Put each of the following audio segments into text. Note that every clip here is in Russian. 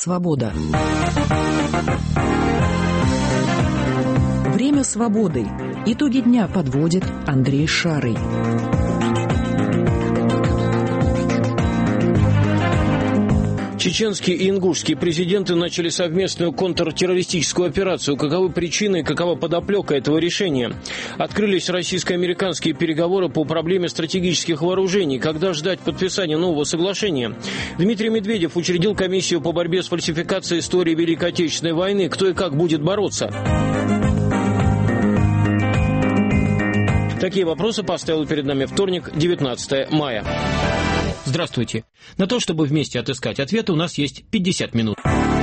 «Свобода». Время свободы. Итоги дня подводит Андрей Шарый. Чеченские и ингушские президенты начали совместную контртеррористическую операцию. Каковы причины и какова подоплека этого решения? Открылись российско-американские переговоры по проблеме стратегических вооружений. Когда ждать подписания нового соглашения? Дмитрий Медведев учредил комиссию по борьбе с фальсификацией истории Великой Отечественной войны. Кто и как будет бороться? Такие вопросы поставил перед нами вторник, 19 мая. Здравствуйте. На то, чтобы вместе отыскать ответы, у нас есть 50 минут.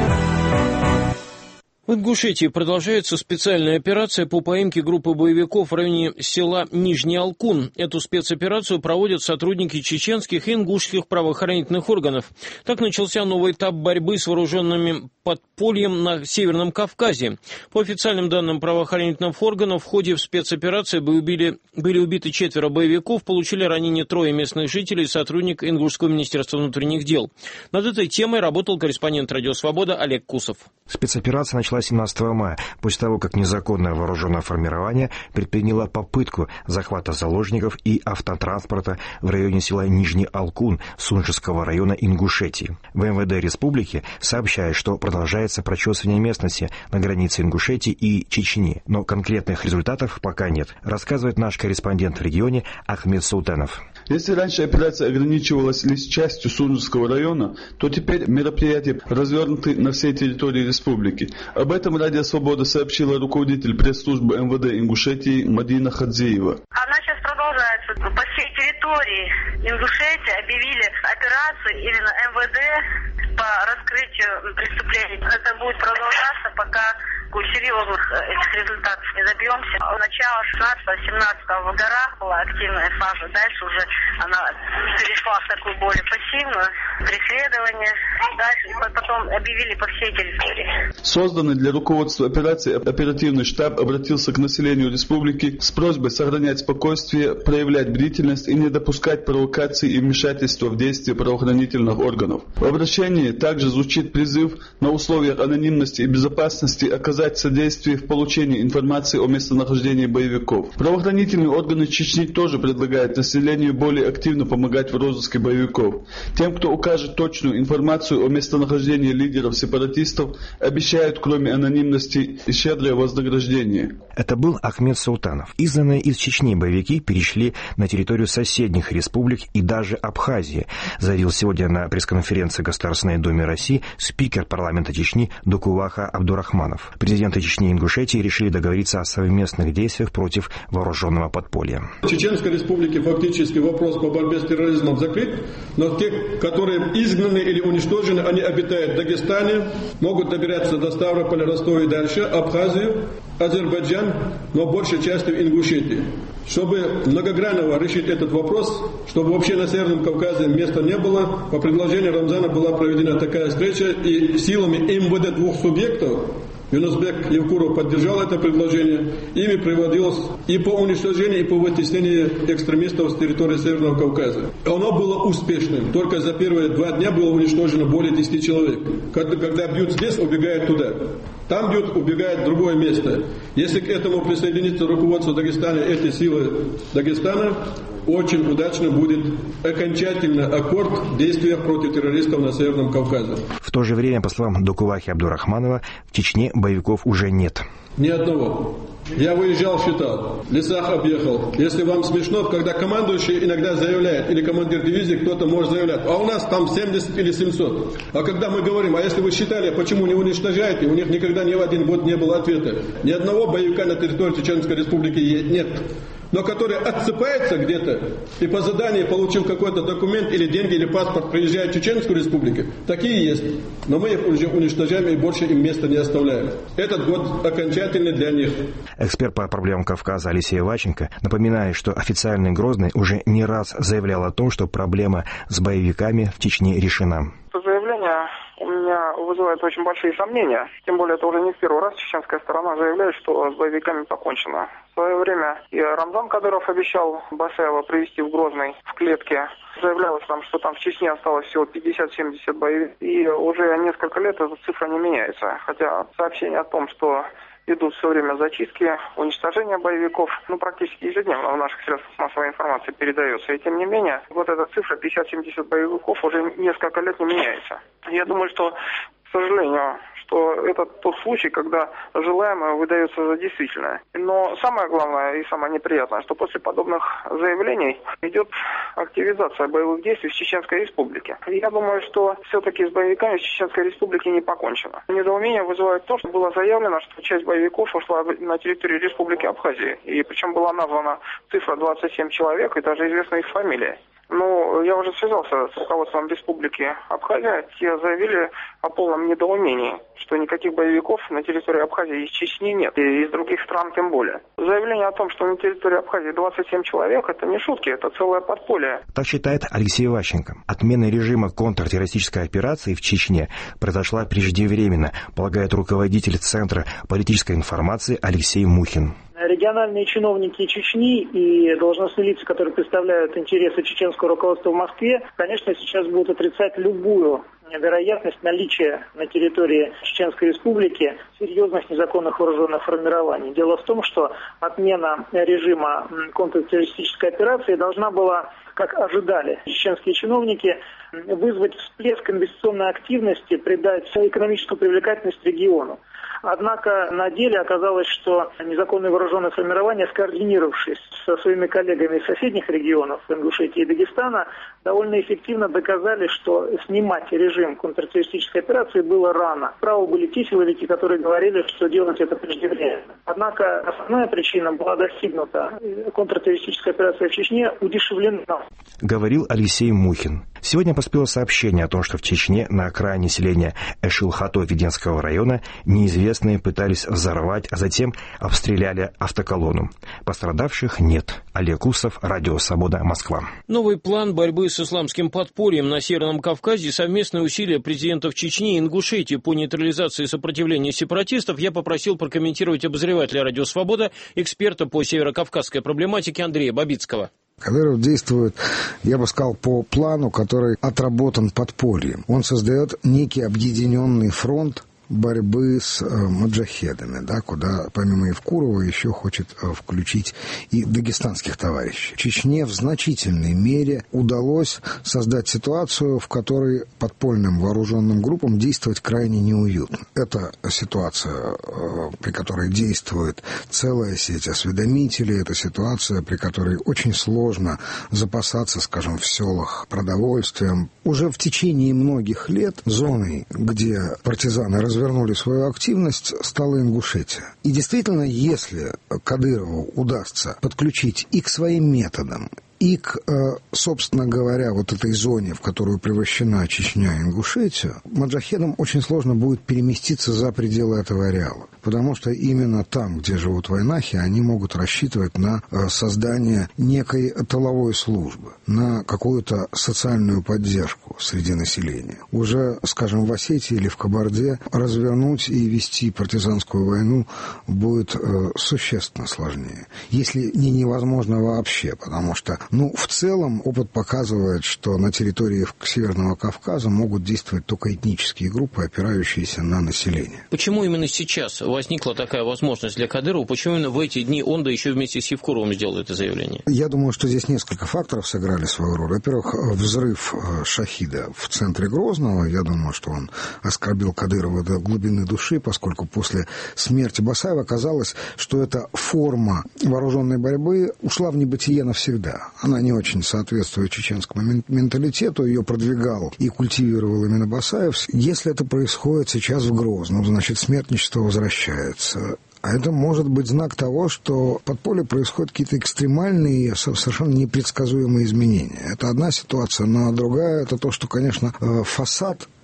В Ингушетии продолжается специальная операция по поимке группы боевиков в районе села Нижний Алкун. Эту спецоперацию проводят сотрудники чеченских и ингушских правоохранительных органов. Так начался новый этап борьбы с вооруженными подпольем на Северном Кавказе. По официальным данным правоохранительных органов, в ходе спецоперации были убиты 4 боевиков, получили ранения 3 местных жителей и сотрудник Ингушского министерства внутренних дел. Над этой темой работал корреспондент «Радио Свобода» Олег Кусов. Спецоперация началась 17 мая, после того, как незаконное вооруженное формирование предприняло попытку захвата заложников и автотранспорта в районе села Нижний Алкун Сунжского района Ингушетии. В МВД республики сообщают, что продолжается прочесывание местности на границе Ингушетии и Чечни, но конкретных результатов пока нет, рассказывает наш корреспондент в регионе Ахмед Султанов. Если раньше операция ограничивалась лишь частью Сунжского района, то теперь мероприятия развернуты на всей территории республики. Об этом Радио Свобода сообщила руководитель пресс-службы МВД Ингушетии Мадина Хадзеева. Она сейчас продолжается. По всей территории Ингушетии объявили операцию именно МВД по раскрытию преступлений. Это будет продолжаться, пока серьезных этих результатов не добьемся. Начало 16-17 в горах была активная фаза. Дальше уже она перешла в такую более пассивную преследование. Дальше потом объявили по всей территории. Созданный для руководства операции оперативный штаб обратился к населению республики с просьбой сохранять спокойствие, проявлять бдительность и не допускать провокаций и вмешательства в действия правоохранительных органов. В обращении также звучит призыв на условиях анонимности и безопасности оказать содействие в получении информации о местонахождении боевиков. Правоохранительные органы Чечни тоже предлагают населению более активно помогать в розыске боевиков. Тем, кто укажет точную информацию о местонахождении лидеров сепаратистов, обещают, кроме анонимности, и щедрое вознаграждение. Это был Ахмед Султанов. Изгнанные из Чечни боевики перешли на территорию соседних республик и даже Абхазии, заявил сегодня на пресс-конференции Государственной Думы России спикер парламента Чечни Дукуваха Абдурахманов. Президенты Чечни и Ингушетии решили договориться о совместных действиях против вооруженного подполья. В Чеченской республике фактически вопрос по борьбе с терроризмом закрыт, но те, которые изгнаны или уничтожены, они обитают в Дагестане, могут добираться до Ставрополя, Ростова и дальше, Абхазию, Азербайджан, но большей частью Ингушетии. Чтобы многогранно решить этот вопрос, чтобы вообще на Северном Кавказе места не было, по предложению Рамзана была проведена такая встреча, и силами МВД 2 субъектов, Юнусбек Евкуров поддержал это предложение. Ими проводилось и по уничтожению, и по вытеснению экстремистов с территории Северного Кавказа. Оно было успешным. Только за первые 2 дня было уничтожено более 10 человек. Когда бьют здесь, убегают туда. Там бьют, убегают в другое место. Если к этому присоединится руководство Дагестана, эти силы Дагестана, очень удачно будет окончательный аккорд в действиях против террористов на Северном Кавказе. В то же время, по словам Дукувахи Абдурахманова, в Чечне боевиков уже нет. Ни одного. Я выезжал, считал, в лесах объехал. Если вам смешно, когда командующий иногда заявляет, или командир дивизии, кто-то может заявлять, а у нас там 70 или 700. А когда мы говорим, а если вы считали, почему не уничтожаете, у них никогда ни в один год не было ответа. Ни одного боевика на территории Чеченской республики нет. Но который отсыпается где-то и по заданию получил какой-то документ или деньги, или паспорт, приезжает в Чеченскую республику, такие есть. Но мы их уже уничтожаем и больше им места не оставляем. Этот год окончательный для них. Эксперт по проблемам Кавказа Алексей Ваченко напоминает, что официальный Грозный уже не раз заявлял о том, что проблема с боевиками в Чечне решена. Заявление у меня вызывает очень большие сомнения. Тем более, это уже не в первый раз чеченская сторона заявляет, что с боевиками покончено. В свое время и Рамзан Кадыров обещал Басаева привести в Грозный в клетке. Заявлялось там, что там в Чечне осталось всего 50-70 боевиков. И уже несколько лет эта цифра не меняется. Хотя сообщение о том, что идут все время зачистки, уничтожение боевиков, практически ежедневно в наших средствах массовой информации передается. И тем не менее, вот эта цифра 50-70 боевиков уже несколько лет не меняется. Я думаю, что, к сожалению, что это тот случай, когда желаемое выдается за действительное. Но самое главное и самое неприятное, что после подобных заявлений идет активизация боевых действий в Чеченской Республике. И я думаю, что все-таки с боевиками в Чеченской Республике не покончено. Недоумение вызывает то, что было заявлено, что часть боевиков ушла на территорию Республики Абхазии. И причем была названа цифра 27 человек, и даже известна их фамилия. Я уже связался с руководством Республики Абхазия. Те заявили о полном недоумении, что никаких боевиков на территории Абхазии из Чечни нет, и из других стран тем более. Заявление о том, что на территории Абхазии 27 человек, это не шутки, это целое подполье. Так считает Алексей Ващенко. Отмена режима контртеррористической операции в Чечне произошла преждевременно, полагает руководитель Центра политической информации Алексей Мухин. Региональные чиновники Чечни и должностные лица, которые представляют интересы чеченского руководства в Москве, конечно, сейчас будут отрицать любую вероятность наличия на территории Чеченской Республики серьезных незаконных вооруженных формирований. Дело в том, что отмена режима контртеррористической операции должна была, как ожидали чеченские чиновники, вызвать всплеск инвестиционной активности, придать экономическую привлекательность региону. Однако на деле оказалось, что незаконные вооруженные формирования, скоординировавшись со своими коллегами из соседних регионов, Ингушетии и Дагестана, довольно эффективно доказали, что снимать режим контртеррористической операции было рано. Правы были те силовики, которые говорили, что делать это преждевременно. Однако основная причина была достигнута. Контртеррористическая операция в Чечне удешевлена. Говорил Алексей Мухин. Сегодня поспело сообщение о том, что в Чечне на окраине селения Эшилхато Веденского района неизвестные пытались взорвать, а затем обстреляли автоколонну. Пострадавших нет. Олег Усов, Радио Свобода, Москва. Новый план борьбы с исламским подпольем на Северном Кавказе, совместные усилия президентов Чечни и Ингушетии по нейтрализации сопротивления сепаратистов я попросил прокомментировать обозревателя Радио Свобода, эксперта по северокавказской проблематике Андрея Бабицкого. Кадыров действует, я бы сказал, по плану, который отработан подпольем. Он создает некий объединенный фронт борьбы с маджахедами, куда помимо Евкурова еще хочет включить и дагестанских товарищей. Чечне в значительной мере удалось создать ситуацию, в которой подпольным вооруженным группам действовать крайне неуютно. Это ситуация, при которой действует целая сеть осведомителей, это ситуация, при которой очень сложно запасаться, скажем, в селах продовольствием. Уже в течение многих лет зоной, где партизаны развернули свою активность, стала Ингушетия. И действительно, если Кадырову удастся подключить и к своим методам, и к, собственно говоря, вот этой зоне, в которую превращена Чечня и Ингушетия, маджахедам очень сложно будет переместиться за пределы этого ареала. Потому что именно там, где живут войнахи, они могут рассчитывать на создание некой тыловой службы, на какую-то социальную поддержку среди населения. Уже, скажем, в Осетии или в Кабарде развернуть и вести партизанскую войну будет существенно сложнее. Если не невозможно вообще, потому что в целом опыт показывает, что на территории Северного Кавказа могут действовать только этнические группы, опирающиеся на население. Почему именно сейчас возникла такая возможность для Кадырова? Почему именно в эти дни он, да еще вместе с Евкуровым, сделал это заявление? Я думаю, что здесь несколько факторов сыграли свою роль. Во-первых, взрыв шахида в центре Грозного. Я думаю, что он оскорбил Кадырова до глубины души, поскольку после смерти Басаева казалось, что эта форма вооруженной борьбы ушла в небытие навсегда. Она не очень соответствует чеченскому менталитету, ее продвигал и культивировал именно Басаев. Если это происходит сейчас в Грозном, значит, смертничество возвращается. А это может быть знак того, что в подполье происходят какие-то экстремальные, совершенно непредсказуемые изменения. Это одна ситуация, но другая – это то, что, конечно, фасад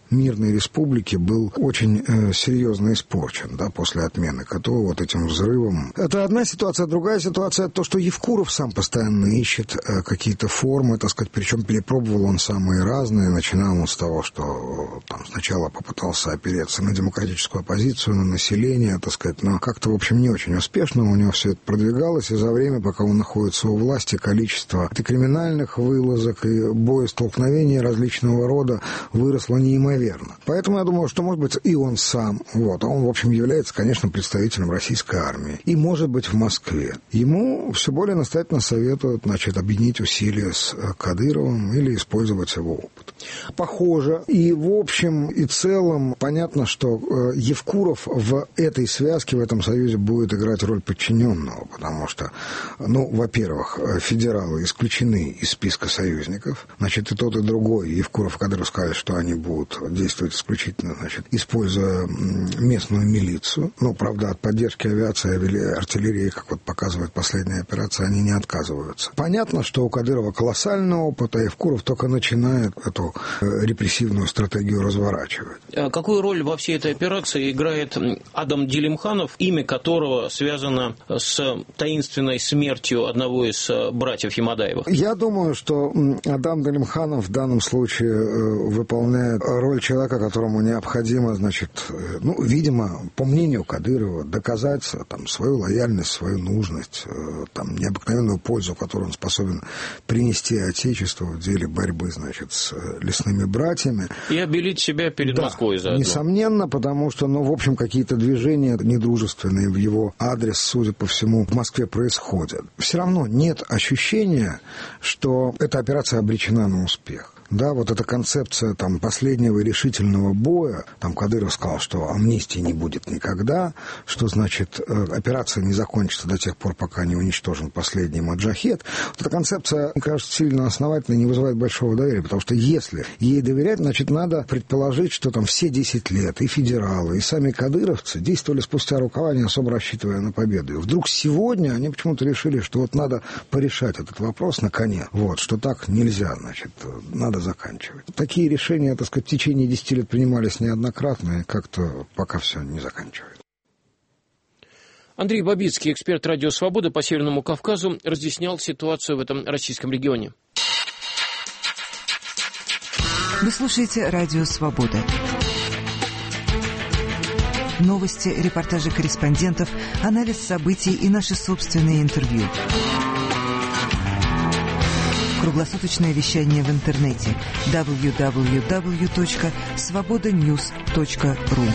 мирной республики был очень серьезно испорчен, да, после отмены КТО вот этим взрывом. Это одна ситуация. Другая ситуация — то, что Евкуров сам постоянно ищет какие-то формы, так сказать, причем перепробовал он самые разные. Начинал он с того, что там сначала попытался опереться на демократическую оппозицию, на население, так сказать, но как-то, в общем, не очень успешно у него все это продвигалось, и за время, пока он находится у власти, количество и криминальных вылазок, и боестолкновений различного рода выросло неимоверно. Поэтому я думаю, что, может быть, и он сам, вот, а он, в общем, является, конечно, представителем российской армии, и, может быть, в Москве. Ему все более настоятельно советуют, значит, объединить усилия с Кадыровым или использовать его опыт. Похоже, и в общем и целом понятно, что Евкуров в этой связке, в этом союзе будет играть роль подчиненного, потому что, ну, во-первых, федералы исключены из списка союзников, значит, и тот, и другой, Евкуров и Кадыров сказали, что они будут действовать исключительно, значит, используя местную милицию. Ну, правда, от поддержки авиации и артиллерии, как вот показывает последняя операция, они не отказываются. Понятно, что у Кадырова колоссальный опыт, а Евкуров только начинает эту репрессивную стратегию разворачивать. Какую роль во всей этой операции играет Адам Делимханов, имя которого связано с таинственной смертью одного из братьев Ямадаевых? Я думаю, что Адам Делимханов в данном случае выполняет роль человека, которому необходимо, значит, ну, видимо, по мнению Кадырова, доказать там свою лояльность, свою нужность, там, необыкновенную пользу, которую он способен принести Отечеству в деле борьбы, значит, с лесными братьями. И обелить себя перед Москвой заодно. Несомненно, потому что, ну, в общем, какие-то движения недружественные в его адрес, судя по всему, в Москве происходят. Все равно нет ощущения, что эта операция обречена на успех. Да, вот эта концепция там последнего решительного боя, там Кадыров сказал, что амнистии не будет никогда, что, значит, операция не закончится до тех пор, пока не уничтожен последний маджахед. Вот эта концепция, мне кажется, сильно основательно, не вызывает большого доверия, потому что если ей доверять, значит, надо предположить, что там все 10 лет и федералы, и сами кадыровцы действовали спустя рукава, не особо рассчитывая на победу. И вдруг сегодня они почему-то решили, что вот надо порешать этот вопрос на коне, вот, что так нельзя, значит, надо заканчивать. Такие решения, так сказать, в течение 10 лет принимались неоднократно, и как-то пока все не заканчивают. Андрей Бабицкий, эксперт «Радио Свобода» по Северному Кавказу, разъяснял ситуацию в этом российском регионе. Вы слушаете «Радио Свобода». Новости, репортажи корреспондентов, анализ событий и наши собственные интервью. Круглосуточное вещание в интернете www.svobodanews.ru.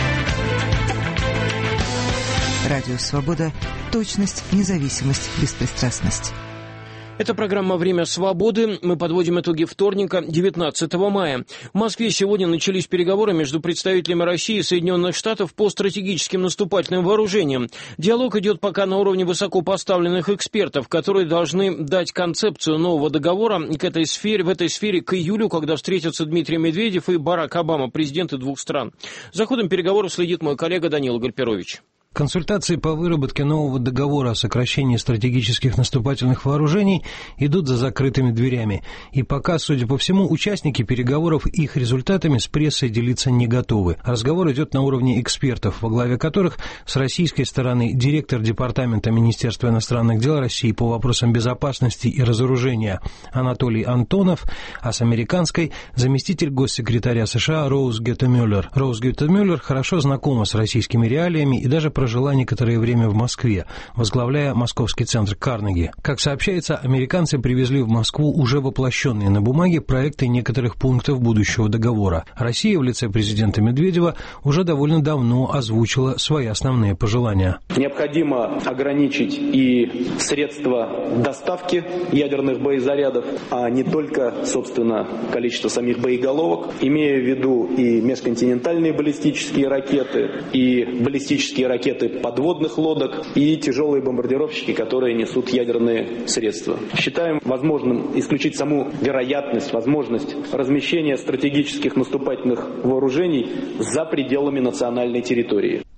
Радио Свобода. Точность, независимость, беспристрастность. Это программа «Время свободы». Мы подводим итоги вторника, 19 мая. В Москве сегодня начались переговоры между представителями России и Соединенных Штатов по стратегическим наступательным вооружениям. Диалог идет пока на уровне высокопоставленных экспертов, которые должны дать концепцию нового договора в этой сфере к июлю, когда встретятся Дмитрий Медведев и Барак Обама, президенты двух стран. За ходом переговоров следит мой коллега Данила Гальперович. Консультации по выработке нового договора о сокращении стратегических наступательных вооружений идут за закрытыми дверями. И пока, судя по всему, участники переговоров их результатами с прессой делиться не готовы. Разговор идет на уровне экспертов, во главе которых с российской стороны директор Департамента Министерства иностранных дел России по вопросам безопасности и разоружения Анатолий Антонов, а с американской заместитель госсекретаря США Роуз Гетте-Мюллер. Роуз Гетте-Мюллер хорошо знакома с российскими реалиями и даже прожила некоторое время в Москве, возглавляя московский центр Карнеги. Как сообщается, американцы привезли в Москву уже воплощенные на бумаге проекты некоторых пунктов будущего договора. Россия в лице президента Медведева уже довольно давно озвучила свои основные пожелания. Необходимо ограничить и средства доставки ядерных боезарядов, а не только, собственно, количество самих боеголовок, имея в виду и межконтинентальные баллистические ракеты, и баллистические ракеты подводных лодок и тяжелые бомбардировщики, которые несут ядерные средства. Считаем возможным исключить саму вероятность, возможность размещения стратегических наступательных вооружений за пределами национальной территории.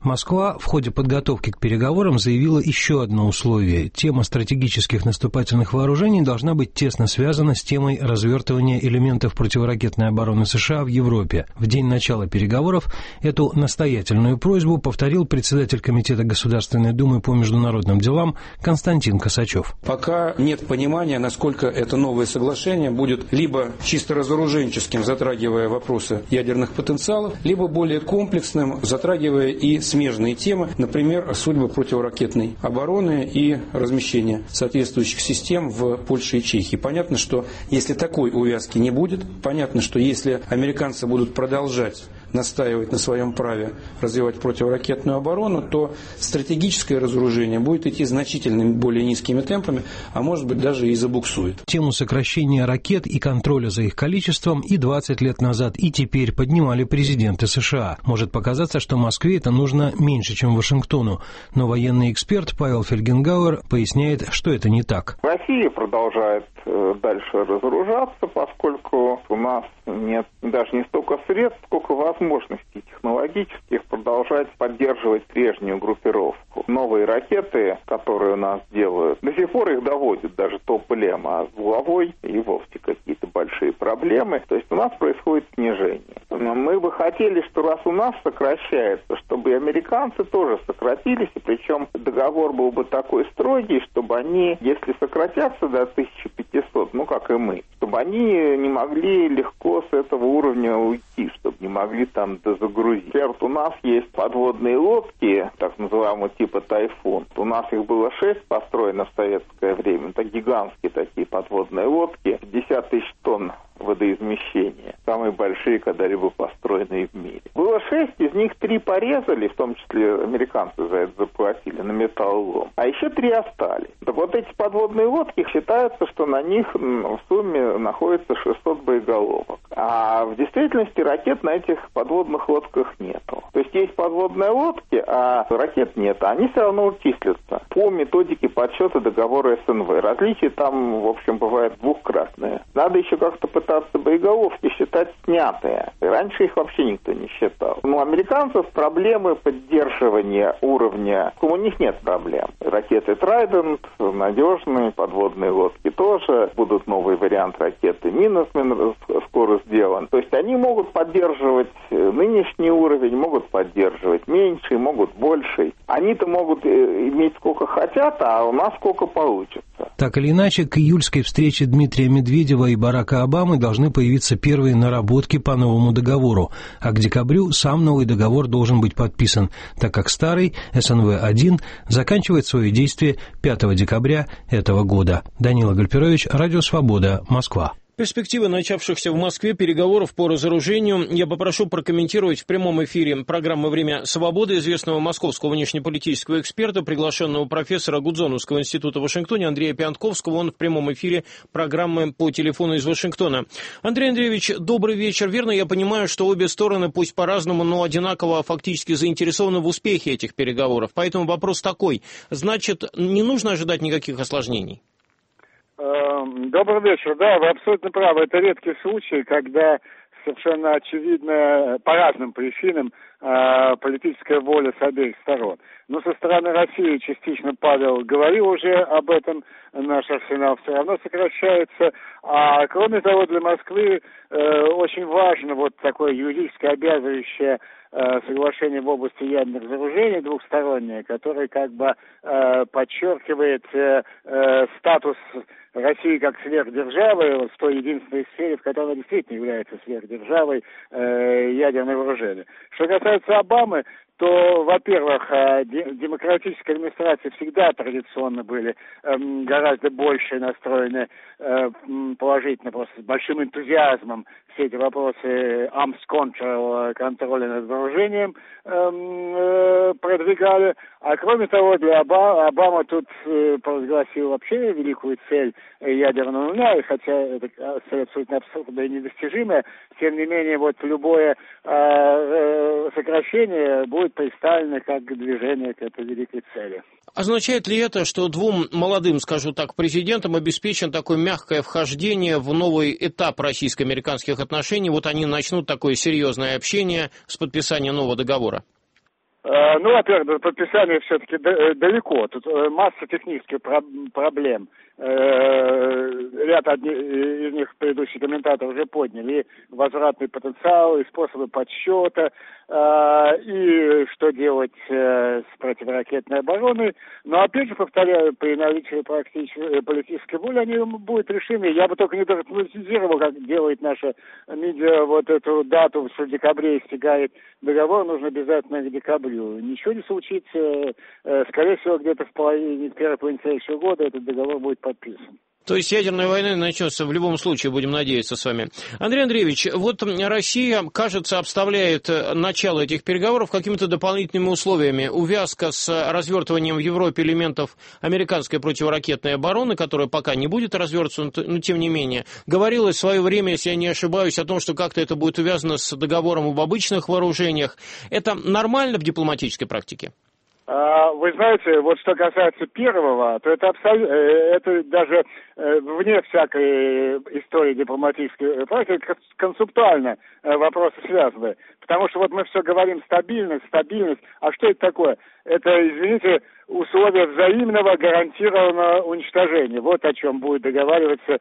Москва в ходе подготовки к переговорам заявила еще одно условие. Тема стратегических наступательных вооружений должна быть тесно связана с темой развертывания элементов противоракетной обороны США в Европе. В день начала переговоров эту настоятельную просьбу повторил председатель Комитета Государственной Думы по международным делам Константин Косачев. Пока нет понимания, насколько это новое соглашение будет либо чисто разоруженческим, затрагивая вопросы ядерных потенциалов, либо более комплексным, затрагивая и смежные темы, например, судьбы противоракетной обороны и размещения соответствующих систем в Польше и Чехии. Понятно, что если такой увязки не будет, понятно, что если американцы будут продолжать настаивать на своем праве развивать противоракетную оборону, то стратегическое разоружение будет идти значительно более низкими темпами, а может быть даже и забуксует. Тему сокращения ракет и контроля за их количеством и 20 лет назад, и теперь поднимали президенты США. Может показаться, что Москве это нужно меньше, чем Вашингтону, но военный эксперт Павел Фельгенгауэр поясняет, что это не так. Россия продолжает дальше разоружаться, поскольку у нас нет даже не столько средств, сколько возможностей технологических продолжать поддерживать прежнюю группировку. Новые ракеты, которые у нас делают, до сих пор их доводят даже топ-лем, а с булавой и вовсе какие-то большие проблемы. То есть у нас происходит снижение. Но мы бы хотели, что раз у нас сокращается, чтобы и американцы тоже сократились, и причем договор был бы такой строгий, чтобы они, если сократятся до 1500, ну как и мы, чтобы они не могли легко с этого уровня уйти, чтобы не могли там дозагрузить. Например, вот у нас есть подводные лодки, так называемого типа «Тайфун». У нас их было 6 построено в советское время. Это гигантские такие подводные лодки, 50 тысяч тонн водоизмещения. Самые большие когда-либо построенные в мире. Было 6, из них 3 порезали, в том числе американцы за это заплатили, на металлолом. А еще 3 остались. Так вот эти подводные лодки, считается, что на них в сумме находится 600 боеголовок. А в действительности ракет на этих подводных лодках нету. То есть есть подводные лодки, а ракет нет. Они все равно числятся по методике подсчета договора СНВ. Различия там, в общем, бывают двухкратные. Надо еще как-то пытаться боеголовки считать снятые. Раньше их вообще никто не считал. Но у американцев проблемы поддерживания уровня, у них нет проблем. Ракеты Trident надежные, подводные лодки тоже. Будут новый вариант ракеты Минусмен скоро сделан. То есть они могут поддерживать нынешний уровень, могут поддерживать меньший, могут больший. Они-то могут иметь сколько хотят, а у нас сколько получится. Так или иначе, к июльской встрече Дмитрия Медведева и Барака Обамы должны появиться первые наработки по новому договору, а к декабрю сам новый договор должен быть подписан, так как старый, СНВ-1, заканчивает свое действие 5 декабря этого года. Данила Гальперович, Радио Свобода, Москва. Перспективы начавшихся в Москве переговоров по разоружению я попрошу прокомментировать в прямом эфире программы «Время свободы» известного московского внешнеполитического эксперта, приглашенного профессора Гудзоновского института в Вашингтоне Андрея Пиантковского. Он в прямом эфире программы по телефону из Вашингтона. Андрей Андреевич, добрый вечер. Верно, я понимаю, что обе стороны, пусть по-разному, но одинаково фактически заинтересованы в успехе этих переговоров. Поэтому вопрос такой. Значит, не нужно ожидать никаких осложнений? Добрый вечер. Да, вы абсолютно правы. Это редкий случай, когда совершенно очевидно по разным причинам политическая воля с обеих сторон. Но со стороны России частично Павел говорил уже об этом, наш арсенал все равно сокращается. А кроме того, для Москвы очень важно вот такое юридически обязывающее соглашение в области ядерных разоружений двухстороннее, которое как бы подчеркивает статус России как сверхдержавы в той единственной сфере, в которой она действительно является сверхдержавой, ядерное вооружение. Что касается Обамы, то, во-первых, демократические администрации всегда традиционно были гораздо больше настроены положительно, просто с большим энтузиазмом все эти вопросы arms control, контроля над вооружением продвигали. А кроме того, для Обама тут провозгласил вообще великую цель ядерного нуля, и хотя это абсолютно абсурдно и недостижимое, тем не менее, вот любое сокращение будет представлено как движение к этой великой цели. Означает ли это, что двум молодым, скажу так, президентам обеспечен такое мягкое вхождение в новый этап российско-американских отношений? Вот они начнут такое серьезное общение с подписанием нового договора. Ну, во-первых, до подписания все-таки далеко. Тут масса технических проблем. Ряд из них предыдущие комментаторы уже подняли. И возвратный потенциал, и способы подсчета, и что делать с противоракетной обороной. Но, опять же, повторяю, при наличии политической воли они будут решены. Я бы только не драматизировал, как делает наша медиа, вот эту дату, что в декабре истекает договор, нужно обязательно к декабрю. Ничего не случится. Скорее всего, где-то в первой половине следующего года этот договор будет подписан. То есть ядерная война начнется в любом случае, будем надеяться с вами. Андрей Андреевич, вот Россия, кажется, обставляет начало этих переговоров какими-то дополнительными условиями. Увязка с развертыванием в Европе элементов американской противоракетной обороны, которая пока не будет развернута, но тем не менее. Говорилось в свое время, если я не ошибаюсь, о том, что как-то это будет увязано с договором об обычных вооружениях. Это нормально в дипломатической практике? Вы знаете, вот что касается первого, то это даже вне всякой истории дипломатической практики концептуально вопросы связаны. Потому что вот мы все говорим стабильность, а что это такое? Это, извините, условия взаимного гарантированного уничтожения. Вот о чем будут договариваться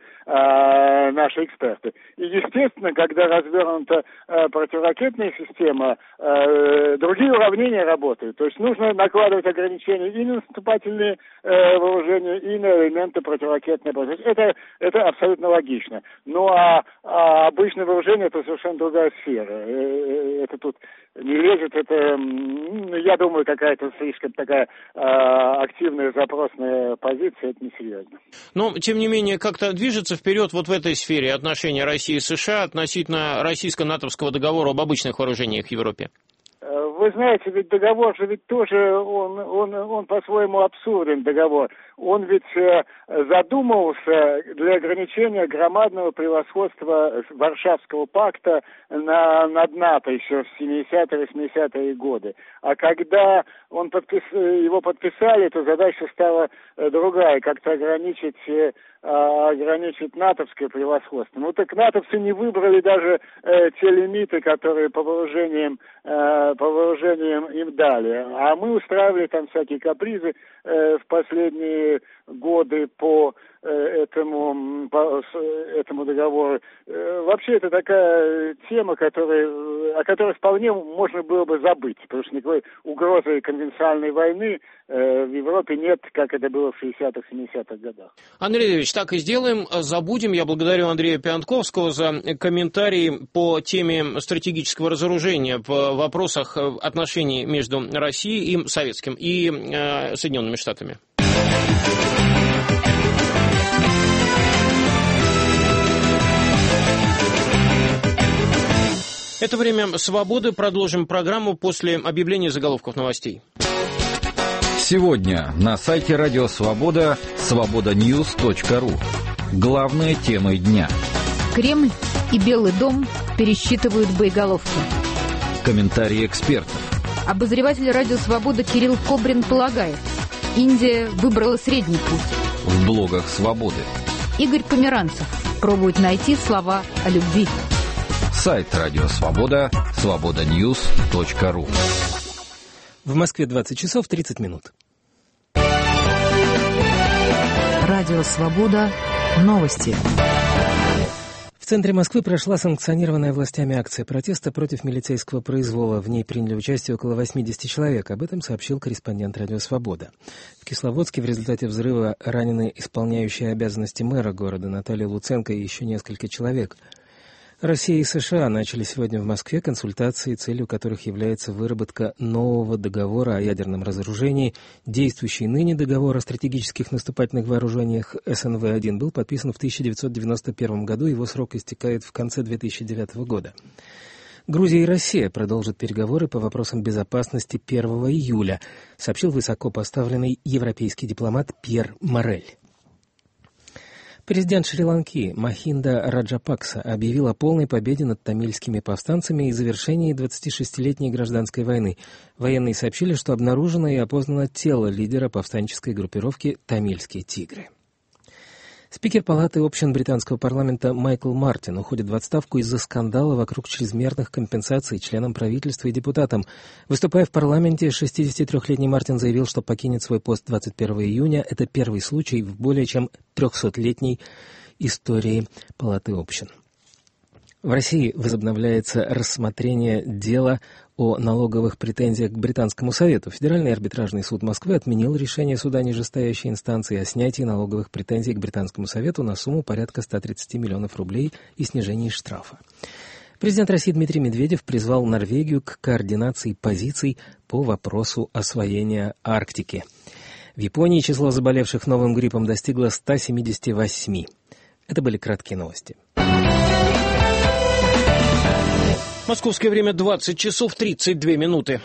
наши эксперты. И, естественно, когда развернута противоракетная система, другие уравнения работают. То есть нужно накладывать ограничения и на наступательные вооружения, и на элементы противоракетной обороны. Это абсолютно логично. Ну а обычное вооружение — это совершенно другая сфера. Это тут не лезет, это, я думаю, какая-то слишком такая активная запросная позиция, это несерьезно. Но, тем не менее, как-то движется вперед вот в этой сфере отношения России и США относительно российско-натовского договора об обычных вооружениях в Европе? Вы знаете, ведь договор же ведь тоже, он по-своему абсурден, договор. Он ведь задумывался для ограничения громадного превосходства Варшавского пакта над НАТО еще в 70-80-е годы. А когда его подписали, то задача стала другая, как-то ограничить натовское превосходство. Ну так натовцы не выбрали даже те лимиты, которые по вооружениям им дали. А мы устраивали там всякие капризы в последние годы по этому договору. Вообще это такая тема, о которой вполне можно было бы забыть, потому что никакой угрозы конвенциональной войны в Европе нет, как это было в 60-х, 70-х годах. Андрей Ильич, так и сделаем, забудем. Я благодарю Андрея Пиантковского за комментарии по теме стратегического разоружения в вопросах отношений между Россией и Советским и Соединенными Штатами. Это время свободы. Продолжим программу после объявления заголовков новостей. Сегодня на сайте Радио Свобода свободаnews.ру. Главные темы дня. Кремль и Белый дом пересчитывают боеголовки. Комментарии экспертов. Обозреватель Радио Свобода Кирилл Кобрин полагает, Индия выбрала средний путь. В блогах Свободы. Игорь Померанцев пробует найти слова о любви. Сайт Радио Свобода свободаnews.ру. В Москве 20 часов 30 минут. Радио Свобода. Новости. В центре Москвы прошла санкционированная властями акция протеста против милицейского произвола. В ней приняли участие около 80 человек. Об этом сообщил корреспондент Радио Свобода. В Кисловодске в результате взрыва ранены исполняющие обязанности мэра города Наталья Луценко и еще несколько человек. Россия и США начали сегодня в Москве консультации, целью которых является выработка нового договора о ядерном разоружении. Действующий ныне договор о стратегических наступательных вооружениях СНВ-1 был подписан в 1991 году, его срок истекает в конце 2009 года. Грузия и Россия продолжат переговоры по вопросам безопасности 1 июля, сообщил высокопоставленный европейский дипломат Пьер Морель. Президент Шри-Ланки Махинда Раджапакса объявил о полной победе над тамильскими повстанцами и завершении 26-летней гражданской войны. Военные сообщили, что обнаружено и опознано тело лидера повстанческой группировки «Тамильские тигры». Спикер Палаты общин британского парламента Майкл Мартин уходит в отставку из-за скандала вокруг чрезмерных компенсаций членам правительства и депутатам. Выступая в парламенте, 63-летний Мартин заявил, что покинет свой пост 21 июня. Это первый случай в более чем 300-летней истории Палаты общин. В России возобновляется рассмотрение дела о налоговых претензиях к Британскому совету. Федеральный арбитражный суд Москвы отменил решение суда нижестоящей инстанции о снятии налоговых претензий к Британскому совету на сумму порядка 130 миллионов рублей и снижении штрафа. Президент России Дмитрий Медведев призвал Норвегию к координации позиций по вопросу освоения Арктики. В Японии число заболевших новым гриппом достигло 178. Это были краткие новости. Московское время 20 часов 32 минуты.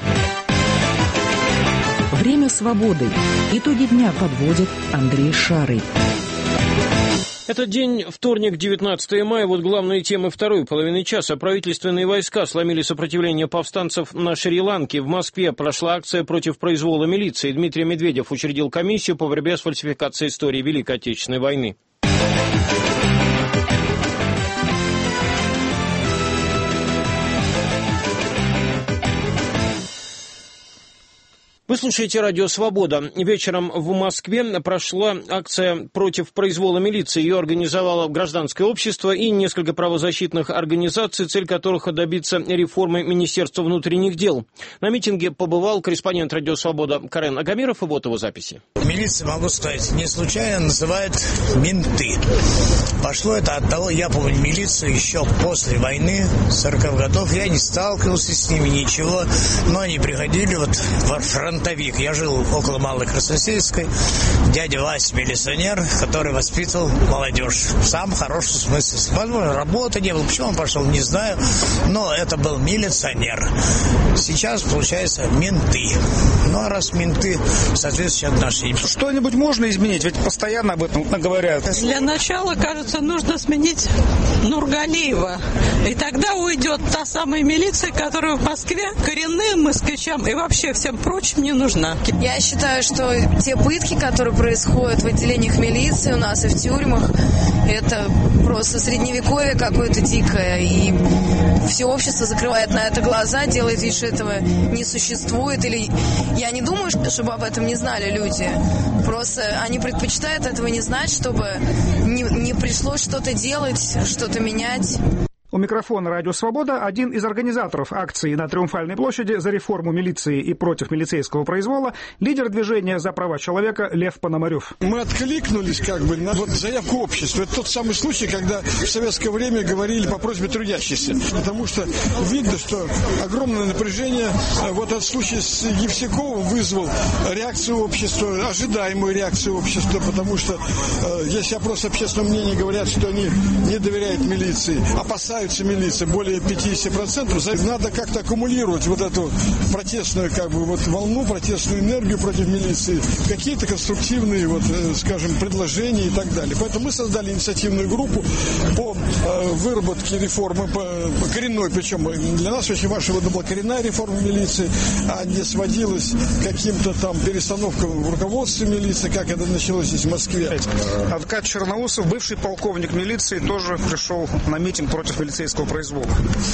Время свободы. Итоги дня подводит Андрей Шарый. Этот день, вторник, 19 мая, вот главные темы второй половины часа. Правительственные войска сломили сопротивление повстанцев на Шри-Ланке. В Москве прошла акция против произвола милиции. Дмитрий Медведев учредил комиссию по борьбе с фальсификацией истории Великой Отечественной войны. Вы слушаете радио «Свобода». Вечером в Москве прошла акция против произвола милиции. Ее организовало гражданское общество и несколько правозащитных организаций, цель которых добиться реформы Министерства внутренних дел. На митинге побывал корреспондент радио «Свобода» Карен Агамиров, и вот его записи. Милиция, могу сказать, не случайно называют менты. Пошло это от того, я помню милицию еще после войны, 40-х годов. Я не сталкивался с ними, ничего, но они приходили вот во фронтовик. Я жил около Малой Красносельской. Дядя Вася милиционер, который воспитывал молодежь. В самом хорошем смысле. Возможно, работы не было. Почему он пошел, не знаю. Но это был милиционер. Сейчас, получается, менты. Ну, а раз менты, соответственно, отношения. Что-нибудь можно изменить? Ведь постоянно об этом говорят. Для начала, кажется, нужно сменить Нургалиева. И тогда уйдет та самая милиция, которая в Москве коренным москвичам и вообще всем прочим не нужна. Я считаю, что те пытки, которые происходят в отделениях милиции у нас и в тюрьмах, это просто средневековье какое-то дикое. И все общество закрывает на это глаза, делает вид, что этого не существует. Или я не думаю, чтобы об этом не знали люди. Просто они предпочитают этого не знать, чтобы не пришлось что-то делать, что-то менять. У микрофона «Радио Свобода» один из организаторов акции на Триумфальной площади за реформу милиции и против милицейского произвола, лидер движения за права человека Лев Пономарев. Мы откликнулись на заявку общества. Это тот самый случай, когда в советское время говорили по просьбе трудящихся. Потому что видно, что огромное напряжение. Вот этот случай с Евсюковым вызвал реакцию общества, ожидаемую реакцию общества, потому что если опрос общественного мнения говорят, что они не доверяют милиции, опасаются милиции более 50%, надо как-то аккумулировать вот эту протестную волну, протестную энергию против милиции, какие-то конструктивные предложения и так далее. Поэтому мы создали инициативную группу по выработке реформы, коренной, причем для нас очень важно, чтобы это была коренная реформа милиции, а не сводилась к каким-то там перестановкам в руководстве милиции, как это началось здесь в Москве. Адвокат Черноусов, бывший полковник милиции, тоже пришел на митинг против милицейского произвола.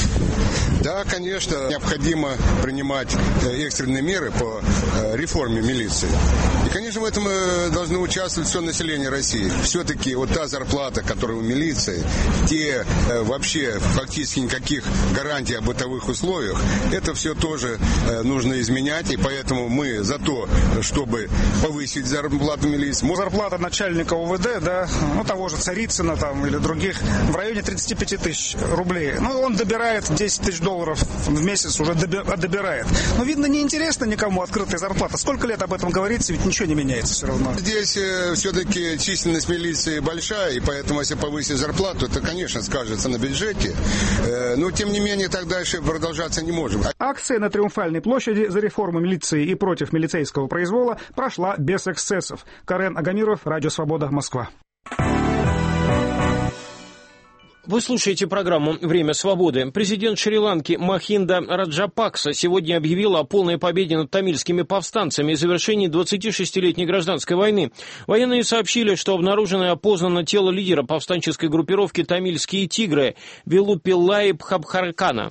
Да, конечно, необходимо принимать экстренные меры по реформе милиции. И, конечно, в этом должно участвовать все население России. Все-таки вот та зарплата, которая у милиции, те вообще фактически никаких гарантий о бытовых условиях, это все тоже нужно изменять. И поэтому мы за то, чтобы повысить зарплату милиции. Зарплата начальника УВД, того же Царицына или других, в районе 35 тысяч рублей. Он добирает 10 тысяч долларов в месяц, уже добирает. Но, видно, неинтересно никому открытая зарплата. Сколько лет об этом говорится, ведь ничего не меняется все равно. Здесь все-таки численность милиции большая, и поэтому, если повысить зарплату, это, конечно, скажется на бюджете. Но, тем не менее, так дальше продолжаться не можем. Акция на Триумфальной площади за реформу милиции и против милицейского произвола прошла без эксцессов. Карен Агамиров, Радио Свобода, Москва. Вы слушаете программу «Время свободы». Президент Шри-Ланки Махинда Раджапакса сегодня объявил о полной победе над тамильскими повстанцами и завершении 26-летней гражданской войны. Военные сообщили, что обнаружено и опознано тело лидера повстанческой группировки «Тамильские тигры» Вилупиллаи Бхабхаркана.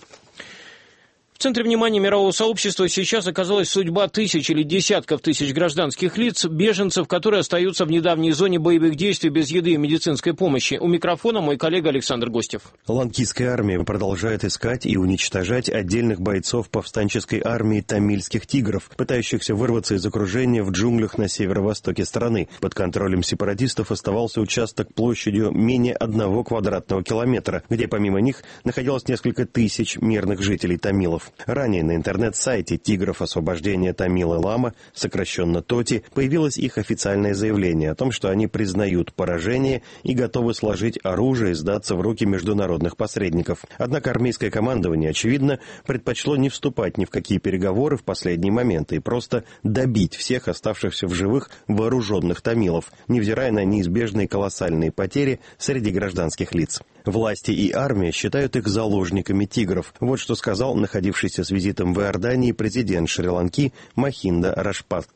В центре внимания мирового сообщества сейчас оказалась судьба тысяч или десятков тысяч гражданских лиц, беженцев, которые остаются в недавней зоне боевых действий без еды и медицинской помощи. У микрофона мой коллега Александр Гостев. Ланкийская армия продолжает искать и уничтожать отдельных бойцов повстанческой армии тамильских тигров, пытающихся вырваться из окружения в джунглях на северо-востоке страны. Под контролем сепаратистов оставался участок площадью менее 1 квадратного километра, где помимо них находилось несколько тысяч мирных жителей тамилов. Ранее на интернет-сайте «Тигров освобождения Тамилы-Лама», сокращенно ТОТИ, появилось их официальное заявление о том, что они признают поражение и готовы сложить оружие и сдаться в руки международных посредников. Однако армейское командование, очевидно, предпочло не вступать ни в какие переговоры в последний момент и просто добить всех оставшихся в живых вооруженных тамилов, невзирая на неизбежные колоссальные потери среди гражданских лиц. Власти и армия считают их заложниками тигров. Вот что сказал находившийся с визитом в Иордании президент Шри-Ланки Махинда Раджапакса.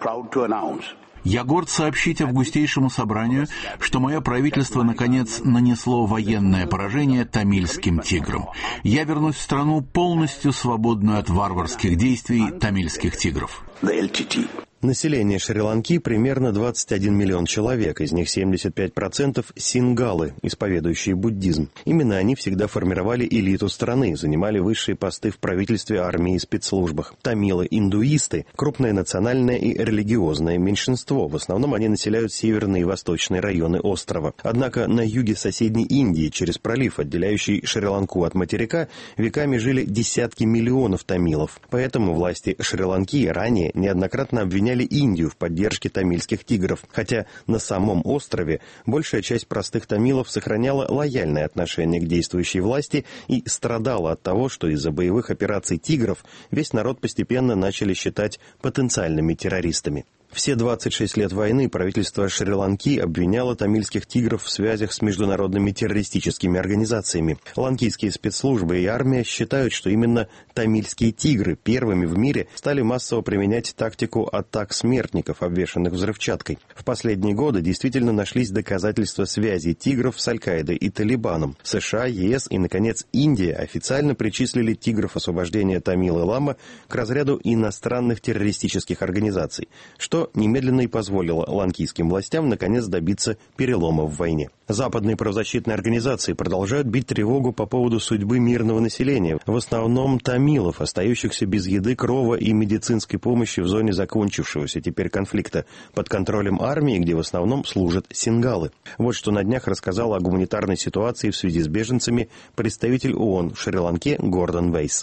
Я горд сообщить августейшему собранию, что мое правительство, наконец, нанесло военное поражение тамильским тиграм. Я вернусь в страну, полностью свободную от варварских действий тамильских тигров. Население Шри-Ланки примерно 21 миллион человек, из них 75% сингалы, исповедующие буддизм. Именно они всегда формировали элиту страны, занимали высшие посты в правительстве, армии и спецслужбах. Тамилы-индуисты – крупное национальное и религиозное меньшинство. В основном они населяют северные и восточные районы острова. Однако на юге соседней Индии, через пролив, отделяющий Шри-Ланку от материка, веками жили десятки миллионов тамилов. Поэтому власти Шри-Ланки ранее неоднократно обвиняли Индию в поддержке тамильских тигров, хотя на самом острове большая часть простых тамилов сохраняла лояльное отношение к действующей власти и страдала от того, что из-за боевых операций тигров весь народ постепенно начали считать потенциальными террористами. Все 26 лет войны правительство Шри-Ланки обвиняло тамильских тигров в связях с международными террористическими организациями. Ланкийские спецслужбы и армия считают, что именно тамильские тигры первыми в мире стали массово применять тактику атак смертников, обвешанных взрывчаткой. В последние годы действительно нашлись доказательства связи тигров с Аль-Каидой и Талибаном. США, ЕС и, наконец, Индия официально причислили тигров освобождения Тамилы-Лама к разряду иностранных террористических организаций, что немедленно и позволило ланкийским властям наконец добиться перелома в войне. Западные правозащитные организации продолжают бить тревогу по поводу судьбы мирного населения, в основном тамилов, остающихся без еды, крова и медицинской помощи в зоне закончившегося теперь конфликта, под контролем армии, где в основном служат сингалы. Вот что на днях рассказал о гуманитарной ситуации в связи с беженцами представитель ООН в Шри-Ланке Гордон Вейс.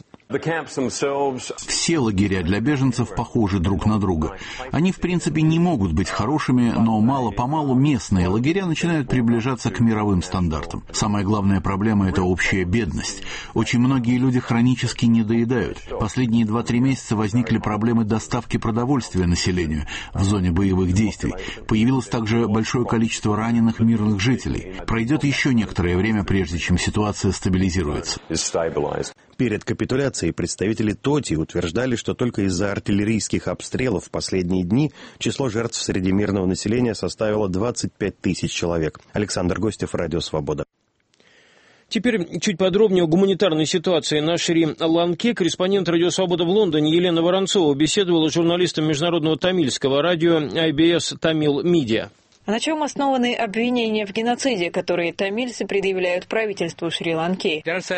Все лагеря для беженцев похожи друг на друга. Они, в принципе, не могут быть хорошими, но мало-помалу местные лагеря начинают приближаться к мировым стандартам. Самая главная проблема – это общая бедность. Очень многие люди хронически недоедают. Последние 2-3 месяца возникли проблемы доставки продовольствия населению в зоне боевых действий. Появилось также большое количество раненых мирных жителей. Пройдет еще некоторое время, прежде чем ситуация стабилизируется. Перед капитуляцией представители ТОТИ утверждали, что только из-за артиллерийских обстрелов в последние дни число жертв среди мирного населения составило 25 тысяч человек. Александр Гостев, Радио Свобода. Теперь чуть подробнее о гуманитарной ситуации на Шри-Ланке. Корреспондент «Радио Свобода» в Лондоне Елена Воронцова беседовала с журналистом международного тамильского радио IBS Tamil Media. А на чем основаны обвинения в геноциде, которые тамильцы предъявляют правительству Шри-Ланки?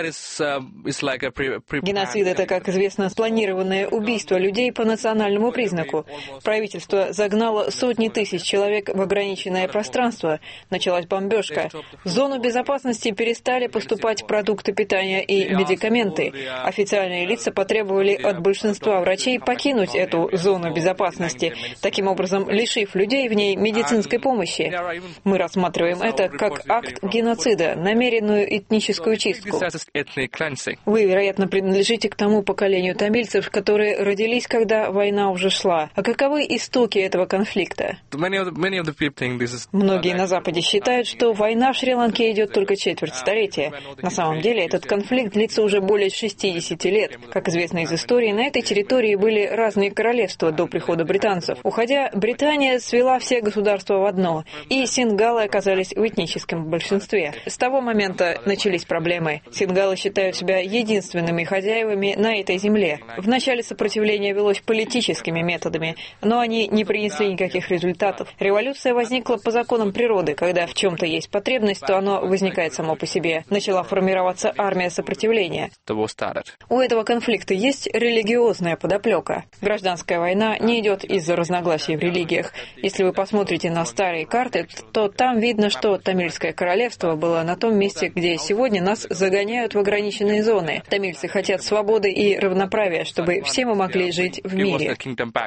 Геноцид – это, как известно, спланированное убийство людей по национальному признаку. Правительство загнало сотни тысяч человек в ограниченное пространство. Началась бомбежка. В зону безопасности перестали поступать продукты питания и медикаменты. Официальные лица потребовали от большинства врачей покинуть эту зону безопасности, таким образом лишив людей в ней медицинской помощи помощи. Мы рассматриваем это как акт геноцида, намеренную этническую чистку. Вы, вероятно, принадлежите к тому поколению тамильцев, которые родились, когда война уже шла. А каковы истоки этого конфликта? Многие на Западе считают, что война в Шри-Ланке идет только четверть столетия. На самом деле, этот конфликт длится уже более 60 лет. Как известно из истории, на этой территории были разные королевства до прихода британцев. Уходя, Британия свела все государства в одно, и сингалы оказались в этническом большинстве. С того момента начались проблемы. Сингалы считают себя единственными хозяевами на этой земле. Вначале сопротивление велось политическими методами, но они не принесли никаких результатов. Революция возникла по законам природы. Когда в чем-то есть потребность, то оно возникает само по себе. Начала формироваться армия сопротивления. У этого конфликта есть религиозная подоплека. Гражданская война не идет из-за разногласий в религиях. Если вы посмотрите на старые карты, то там видно, что Тамильское королевство было на том месте, где сегодня нас загоняют в ограниченные зоны. Тамильцы хотят свободы и равноправия, чтобы все мы могли жить в мире.